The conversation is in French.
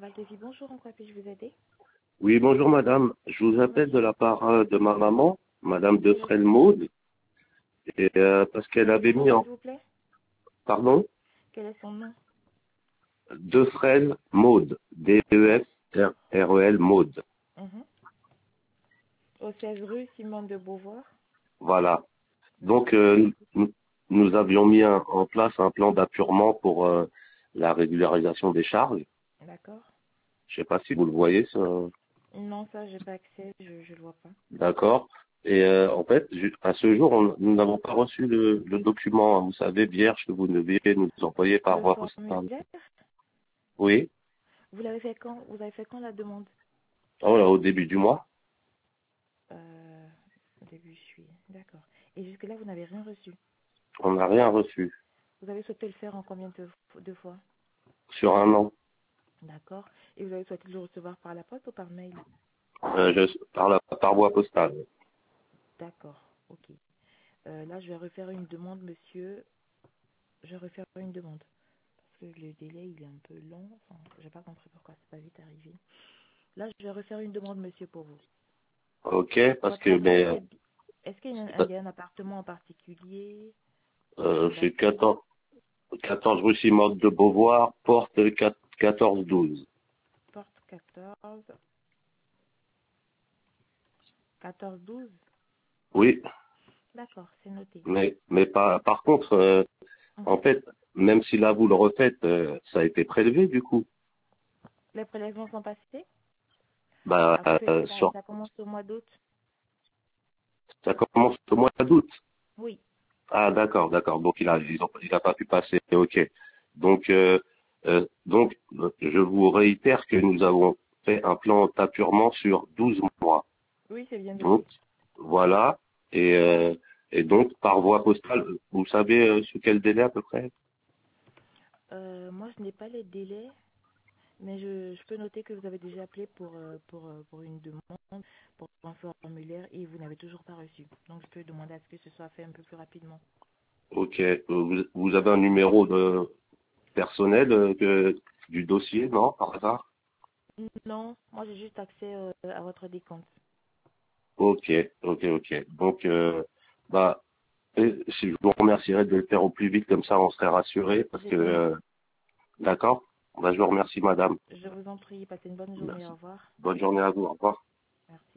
Valdevi, bonjour, en quoi puis-je vous aider? Oui, bonjour madame. Je vous appelle de la part de ma maman, madame Defrel Maud, et, parce qu'elle Quel est avait son nom, mis en... s'il vous plaît? Pardon? Quel est son nom? Defrel Maud. D-E-F-R-E-L Maud. Mhm. Au 16 rue Simone de Beauvoir. Voilà. Donc, D'accord, je vous écoute. nous avions mis en place un plan d'appurement pour la régularisation des charges. D'accord. Je sais pas si vous le voyez, ça. Non, ça, j'ai pas accès, je le vois pas. D'accord. Et en fait, à ce jour, nous n'avons pas reçu le document, hein, vous savez, vierge que vous deviez nous envoyer par Le voie postale. formulaire, Oui. vous l'avez fait quand? Vous avez fait quand la demande? Oh là, au début du mois. Euh, Début juillet, d'accord. Et jusque-là, vous n'avez rien reçu. On n'a rien reçu. Vous avez souhaité le faire en combien de fois? Sur un an. D'accord. Et vous avez souhaité le recevoir par la poste ou par mail? Par voie postale. D'accord, ok. Là, je vais refaire une demande, monsieur. Je vais refaire une demande. Parce que le délai, il est un peu long. Enfin, j'ai pas compris pourquoi c'est pas vite arrivé. Là, je vais refaire une demande, monsieur, pour vous. Ok, parce Votre que adresse, mais est-ce qu'il y a il y a un appartement en particulier? Une chambre c'est d'accès? 14 rue Simone de Beauvoir, porte 14-12. Porte 14. 14-12? Oui, D'accord, c'est noté. mais pas. Par contre, en Mhm. fait, même si là vous le refaites, ça a été prélevé du coup. Les prélèvements sont passés? Bah, Parce que sur, ça commence au mois d'août? ça commence au mois d'août. Oui. Ah d'accord, d'accord. Donc il a pas pu passer. Ok. Donc je vous réitère que nous avons fait un plan d'appurement sur 12 mois. Oui, c'est bien Donc noté. voilà. Et et donc par voie postale, vous savez sous quel délai à peu près? Moi, je n'ai pas les délais. Mais je peux noter que vous avez déjà appelé pour une demande, pour un formulaire et vous n'avez toujours pas reçu. Donc je peux demander à ce que ce soit fait un peu plus rapidement. Ok. Vous avez un numéro de personnel du dossier, non, par hasard? Non, moi j'ai juste accès à votre décompte. Ok, ok. Donc bah si je vous remercierais de le faire au plus vite, comme ça on serait rassuré, parce J'ai que bien noté. d'accord. Bah, je vous remercie, madame. Je vous en prie, passez une bonne journée. Au Merci. revoir. Bonne journée à vous. Au revoir. Merci.